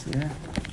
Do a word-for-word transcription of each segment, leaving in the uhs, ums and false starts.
Yeah.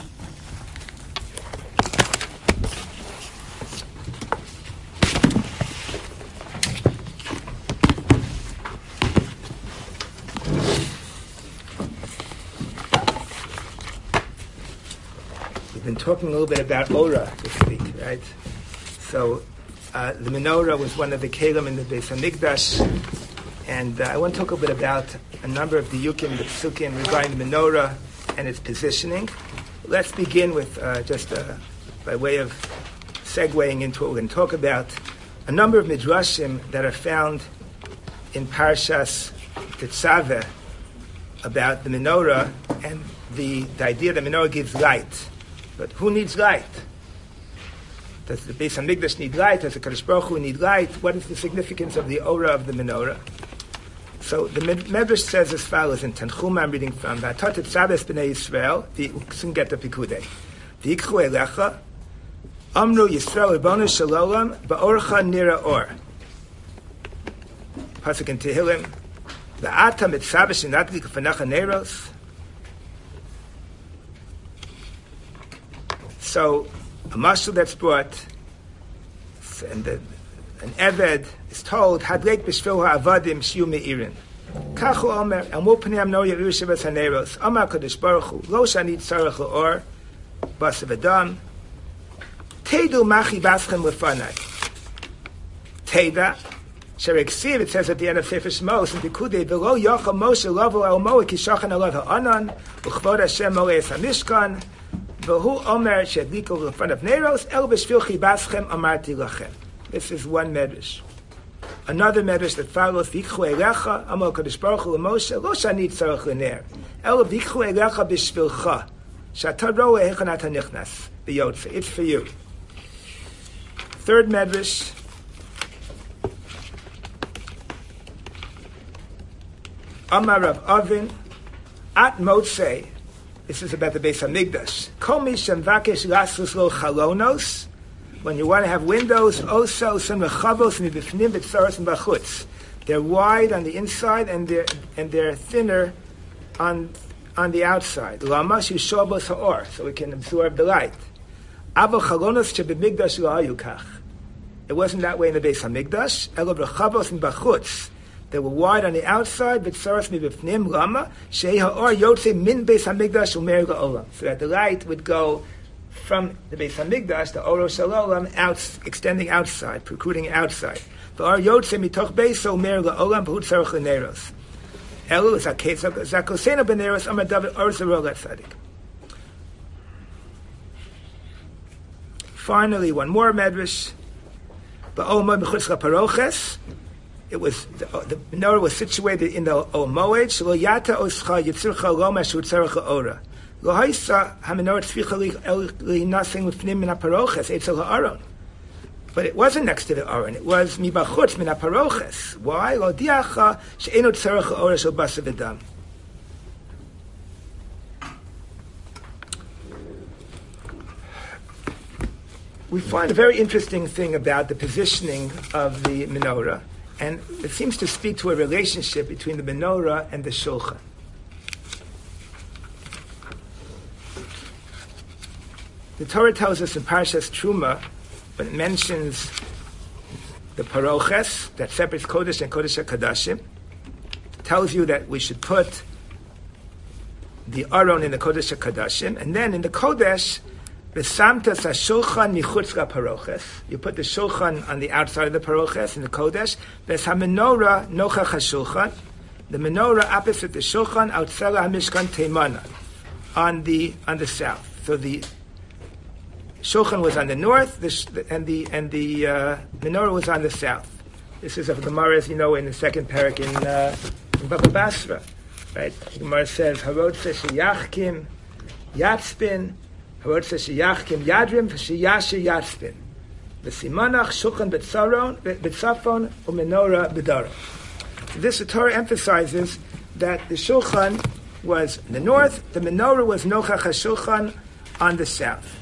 We've been talking a little bit about Ora this week, right? So uh, the menorah was one of the kelim in the Beis Hamikdash, and uh, I want to talk a bit about a number of the yukim, the psukim regarding the menorah and its positioning. Let's begin with uh, just uh, by way of segueing into what we're going to talk about, a number of midrashim that are found in Parshas Tetzaveh about the menorah and the, the idea that menorah gives light. But who needs light? Does the Beis Hamikdash need light? Does the Kadosh Baruch Hu need light? What is the significance of the Ora of the menorah? So the Medrash says as follows in Tanchuma, I'm reading from V'atot Tetzaveh b'nei Yisrael, soon get the Pikudei. V'yikchu elecha, Amru Yisrael Ribono shel olam, ba'orcha nira or. Pasuk in Tehillim, V'ata mitzaveh shenatli k'fanecha neros. So a mashal that's brought, and the, an Eved is told, Hadlek b'shvil ha'avadim shiu me'irin. Kachu omer, and wo p'nei amno yeru shevas haneros, Amar Kadosh Baruch Hu, lo shani tzarech ha'or, basav adam, Teidu machi baschem lefanai. Teida, sher eksiv, it says at the end of Sefer Shmos, in Pikudei, v'lo yochel Moshe lovo el moed ki shachan alav ha'anan, u'chvod Hashem moleis ha'mishkan, v'hu omer shedliko in front of neros, el b'shvil chibaschem amarti lachem. This is one medrash. Another medrash that follows, V'ikchu elecha, Amar Kadosh Baruch Hu l'Moshe, lo shani tzarech l'ner, el v'ikchu elecha b'shvilcha, shata roeh hechanat hanichnas, b'yotze. It's for you. Third medrash, Amar Rav Avin, at Motzei. This is about the Beis Hamikdash. Kol mi shemvakesh lasus lo chalonos. When you want to have windows, also some rechavos mibifnim b'tzaros and b'chutz. They're wide on the inside and they're and they're thinner on on the outside. Lama shishobos haor, so we can absorb the light. Avo chalonos shebimigdash lo hayu kach. It wasn't that way in the Beis Hamikdash. Elo rechavos and b'chutz. They were wide on the outside, but tzaros mibifnim lama shei haor yotze min Beis Hamikdash umer la'olam. So that the light would go from the Beis Hamikdash, the Oro Shel Olam, out, extending outside, protruding outside. V'ar yotze mitoch beis umer la'olam b'hu tzarech l'neros. Elu is zakosena b'neros amar David or zero letzadik. Finally, one more medrash. Ba'olma b'chutz la'paroches. It was the, the menorah was situated in the Ol Moed. Shelo yata oscha yitzircha lo mashu tzarech ha'ora. Lo haisa hamenorah tzvicha li nasing lifnim min ha'paroches etzel ha'aron. But it wasn't next to the aron. It was mibachutz min ha'paroches. Why? Lo diacha she'eno tzarech ha'ora shel basav edam. We find a very interesting thing about the positioning of the menorah. And it seems to speak to a relationship between the menorah and the shulchan. The Torah tells us in Parshas Truma, when it mentions the paroches, that separates Kodesh and Kodesh HaKadashim, tells you that we should put the Aron in the Kodesh HaKadashim, and then in the Kodesh, V'samtas ha'shulchan michutz la'paroches. You put the shulchan on the outside of the paroches in the kodesh. V'es ha'menorah nochach ha'shulchan. The menorah opposite the shulchan outside ha'mishkan teimana, on the on the south. So the shulchan was on the north, the, and the and the uh, menorah was on the south. This is a Gemara, as you know, in the second parak in uh, in Baba Basra, right? The Gemara says harot sheyachkim yatzpin. Harot says sheyachkim yadrim sheyasher yatzpin. V'simanach shulchan betzaron betzafon u'menorah bedaron. This the Torah emphasizes that the shulchan was in the north, the menorah was nochach hashulchan on the south.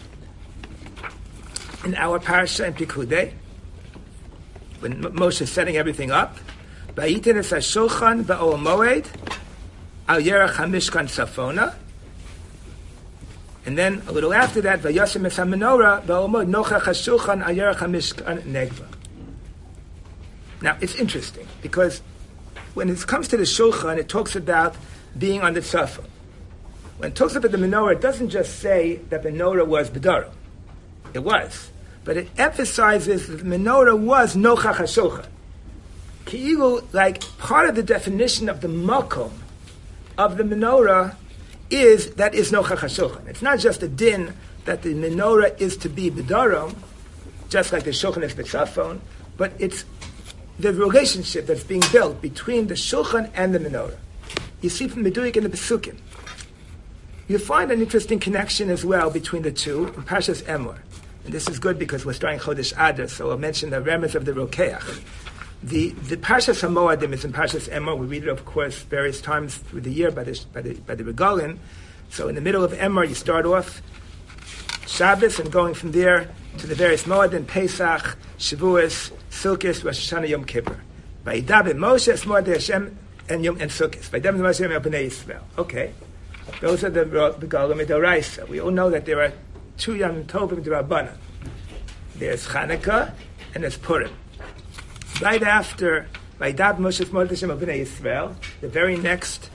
In our parasha in Pikudei, when Moshe is setting everything up, V'ayiten es hashulchan ba'ol moed al yerach hamishkan safona. And then a little after that, Vayosem es ha-menorah ba'omod nochach ha-shulchan al yerech ha-mishkan negva. Now, it's interesting, because when it comes to the shulchan, it talks about being on the tzafon. When it talks about the menorah, it doesn't just say that the menorah was bedaro. It was. But it emphasizes that the menorah was nochach ha-shulchan. Ki'ilu, like, part of the definition of the makom of the menorah is that is nochach ha-shulchan. It's not just a din that the menorah is to be bedaro, just like the shulchan is betzafon, but it's the relationship that's being built between the shulchan and the menorah. You see from Meduik and the Pesukim. You find an interesting connection as well between the two in Parshas Emor. And this is good because we're starting Chodesh Adar, so I'll mention the remez of the Rokeach. The the Parshas HaMoadim is in Parshas Emor. We read it, of course, various times through the year by the by the by the Regalim. So in the middle of Emor, you start off Shabbos and going from there to the various Moadim, Pesach, Shavuos, Sukkot, Rosh Hashanah, Yom Kippur. Vayidaber Moshe es Moed Hashem and Yom and Sukkot. Vayidaber Moshe Hashem Bnei Yisrael. Okay, those are the Regalim Midoraisa. We all know that there are two Yom Tovim D'Rabbanan. There's Chanukah and there's Purim. Right after Vayidaber Moshe es Moed Hashem Bnei Yisrael, the very next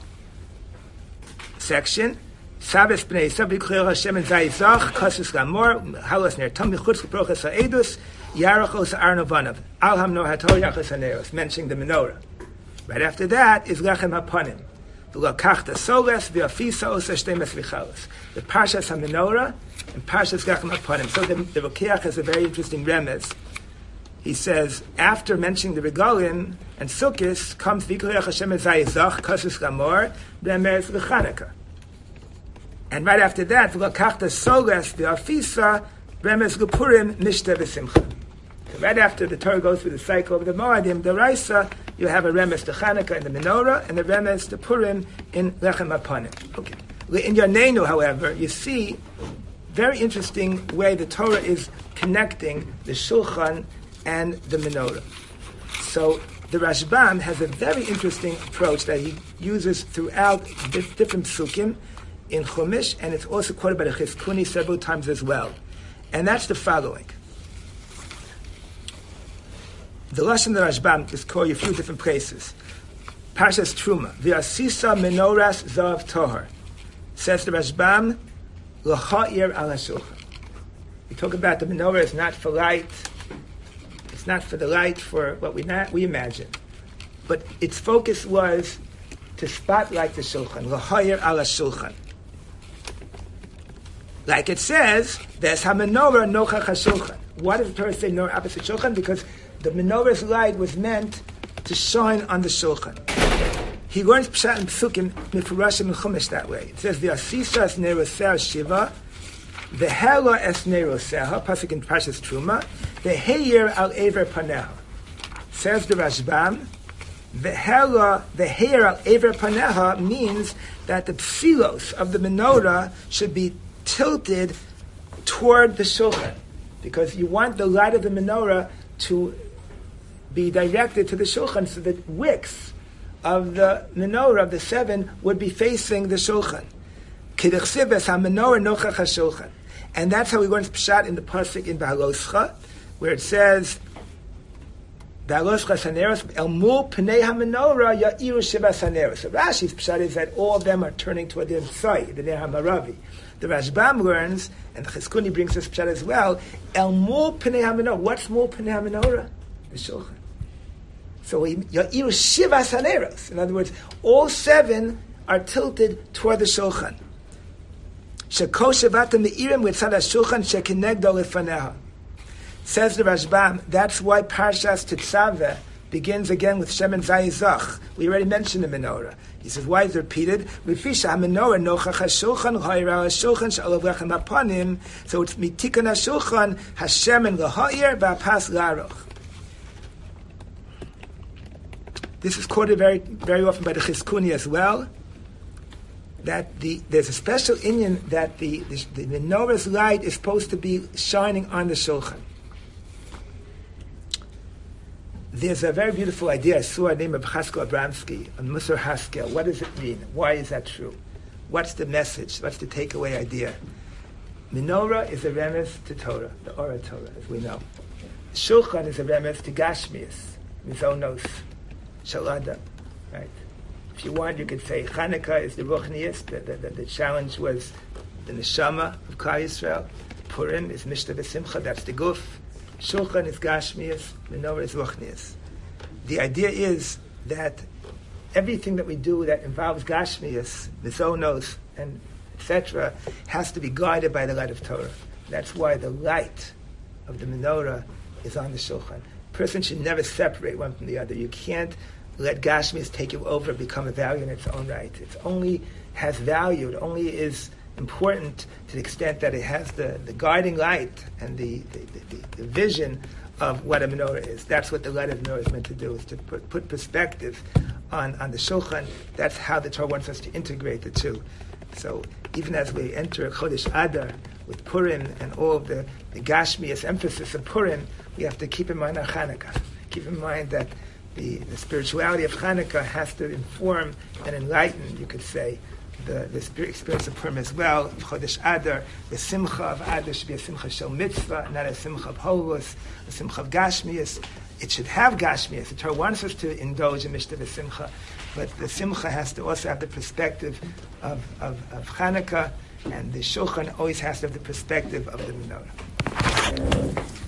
section. Shabbos b'nei Yisrael b'yichol Hashem and Zayizach Kasus Gamor Halos Ner Tam Michutz L'Prochas Ha'edus Yarachos Arnovanov Al Hamnor Hator Yachos Haneros, mentioning the menorah. Right after that is Lechem HaPanim V'lakachta Soles V'afisa Osa Shtemes V'chalos, the Parshas HaMenorah and Parshas Lechem HaPanim. So the, the Rokeach has a very interesting remez. He says, after mentioning the Regalim and Sukkot comes V'yichol Hashem and Zayizach Kasus Gamor B'emeres V'Chanukah. And right after that, v'lakachta soles v'afisa remes l'purim mishta v'simcha. Right after the Torah goes through the cycle of the Moadim, the Raisa, you have a remes to Chanukah in the menorah and the remes to Purim in Lechem HaPanim. Okay. In Yonenu, however, you see very interesting way the Torah is connecting the Shulchan and the menorah. So the Rashbam has a very interesting approach that he uses throughout different psukim in Chumash, and it's also quoted by the Chizkuni several times as well. And that's the following. The Lashon the Rashbam is quoted a few different places. Parshas Truma, V'asisa menoras zav tohar. Says the Rashbam, L'cha'ir al hashulchan. We talk about the menorah is not for light. It's not for the light for what we not, we imagine. But its focus was to spotlight the shulchan, L'cha'ir al hashulchan. Like it says, there's ha-menorah nochach ha-shulchan. Why does the Torah say no opposite shulchan? Because the menorah's light was meant to shine on the shulchan. He learns pshat and psukim mifurashim and chumash that way. It says, v'asisa es neroseh shiva, v'hela es neroseha, pasuk in Parshas Truma, v'heir al ever paneha. Says the Rashbam, v'hela, v'heir al ever paneha means that the psilos of the menorah should be tilted toward the shulchan, because you want the light of the menorah to be directed to the shulchan, so that wicks of the menorah of the seven would be facing the shulchan. And that's how we learn pshat in the pasuk in Ba'aloscha, where it says, Ba'aloscha saneros el mul pnei ha-menorah ya'iru shiva saneros. So Rashi's pshat is that all of them are turning toward the inside, the Ner HaMaravi. The Rashbam learns, and the Chizkuni brings this pshat as well, El Mul Pnei HaMenorah. What's Mul Pnei HaMenorah? The Shulchan. So, Ya'iru Shiva Saneros. In other words, all seven are tilted toward the Shulchan. Sheko Shevata Me'irim Vitzad HaShulchan Shekinegdo Lefaneha. Says the Rashbam, that's why Parshas Tetzaveh begins again with Shem and Zayizach. We already mentioned the menorah. He says, why is it repeated? Rifisha ha-menorah nochach ha-shulchan ha'ira ha-shulchan sh'alav lechem ha-panim. So it's mitikon ha-shulchan Hashem and l'ha'ir v'apas l'aroch. This is quoted very, very often by the Chizkuni as well. That the there's a special inyan that the, the, the menorah's light is supposed to be shining on the shulchan. There's a very beautiful idea. I saw a name of Chasko Abramsky on Musar Haskel. What does it mean? Why is that true? What's the message? What's the takeaway idea? Menorah is a remez to Torah, the Ora Torah, as we know. Shulchan is a remez to Gashmias, Mizonos, Shalada, right? If you want, you could say Chanukah is the Ruchnius. The, the, the, the challenge was the Neshama of Klal Yisrael. Purim is Mishta V'Simcha, that's the Guf. Shulchan is Gashmias, Menorah is Ruchnius. The idea is that everything that we do that involves Gashmias, Mizonos, and et cetera, has to be guided by the light of Torah. That's why the light of the menorah is on the shulchan. A person should never separate one from the other. You can't let Gashmis take you over and become a value in its own right. It only has value. It only is important to the extent that it has the, the guiding light and the, the, the, the vision of what a menorah is. That's what the light of the menorah is meant to do, is to put, put perspective on, on the shulchan. That's how the Torah wants us to integrate the two. So even as we enter Chodesh Adar with Purim and all of the, the Gashmias emphasis of Purim, we have to keep in mind our Chanukah. Keep in mind that the, the spirituality of Chanukah has to inform and enlighten, you could say, the, the experience of Purim as well. Chodesh Adar, the Simcha of Adar should be a Simcha Shel Mitzvah, not a Simcha of Holus, a Simcha of Gashmias. It should have Gashmias. The Torah wants us to indulge in Mishta V'Simcha, but the Simcha has to also have the perspective of, of, of Chanukah, and the Shulchan always has to have the perspective of the Menorah.